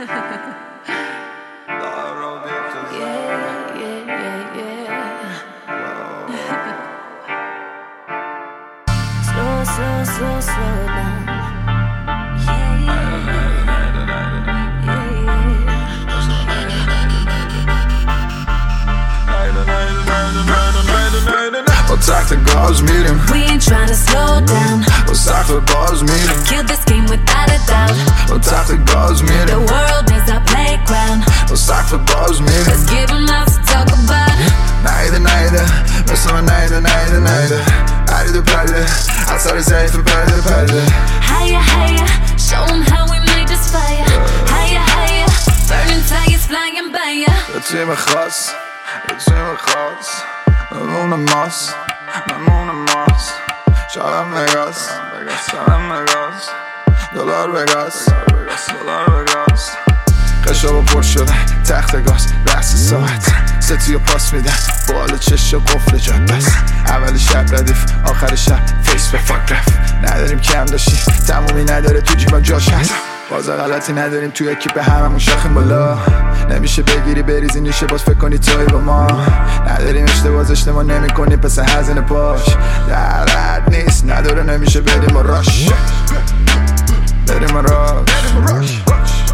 Slow down. Wat zegt de gauze meeting? We ain't trying to slow down. Wat zegt de gauze meeting? Kill this game without a doubt. Wat zegt de gauze meeting? The world is our playground. Wat zegt de gauze meeting? Let's give them lots to talk about. Nejden, we zijn nejden. Uit de pijlen, als zij zeven pijlen. Higher, show them how we made this fire. Higher, burning tires flying by ya. Het is in mijn gas. We wonen mas. Shout out Vegas. Dollar Vegas. قشا پر شده تخت گاز بحث ساعت ستی و پاس میدن بالا چش و قفل جاد بس اول شب ردیف آخر شب فیس به فاک رفت نداریم کم داشتی تمومی نداره تو جیبا جاش هست بازا غلطی نداریم توی اکیپ هممون شاخیم بالا نمیشه بگیری بریزی نیشه باز فکر کنی توی با ما نداریم اشتباه نمی کنی پس هزینه پاش درد نیست نداره نمیشه بریم و راش بریم و راش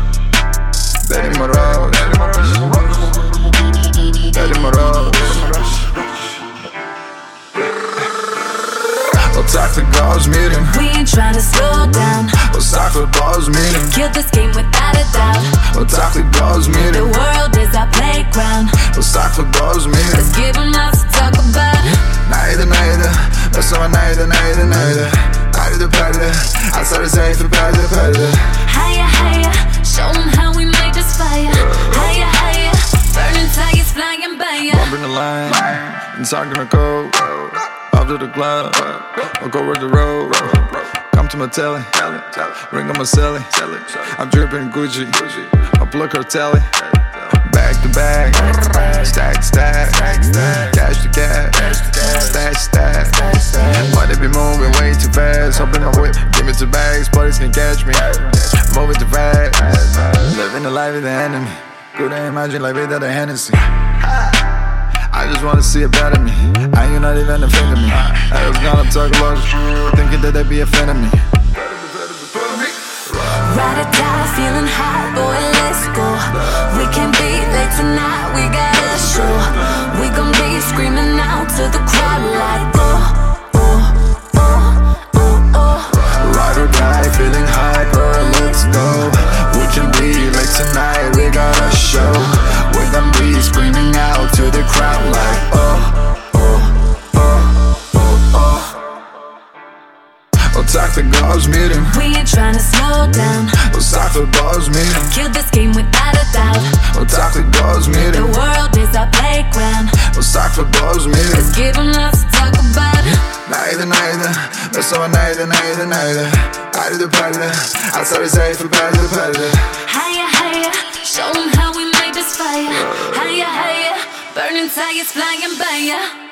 Wat zegt de gauze meeting? We ain't trying to slow down. Wat zegt de gauze meeting? Kill this game without a doubt. Wat zegt de gauze The meeting? world is our playground. Wat zegt de gauze meeting? Let's give them lots to talk about. Nejden, we zijn nejden. Uit de pijlen, als zij zeven pijlen. Higher, show them how we made this fire. Higher, burning tires flying by ya. Bumping the line, and I'm gonna go up to the club, or go with the road. Come to my telly, ring on my celly. I'm dripping Gucci, I plug her telly. Back to back, stack, cash to cash, stash. Money be moving way too fast. Hop in my whip, give me two bags, buddies can catch me. Moving too fast, living the life of the enemy. Couldn't imagine like without a Hennessy. I just wanna see it better me. And you're not even a friend of me. I was gonna talk a lot of shit, thinking that they'd be a fan of me. Ride or die, feeling hot, boy, let's go. We can't be late tonight, we got a show. We gon' be screaming out to the crowd like Ride or die, feeling hyper, let's go. We can be late tonight, we got a show. We gon' be screaming out to the crowd like Wat zegt de gauze meeting? We ain't trying to slow down. Wat zegt de gauze meeting? Kill this game without a doubt. Wat zegt de gauze meeting? The world is our playground. Wat zegt de gauze meeting? Let's give them lots to talk about. Nejden, we zijn nejden. Uit de pijlen, als zij zeven pijlen. Higher, show them how we made this fire. Higher, burning tires flying by ya.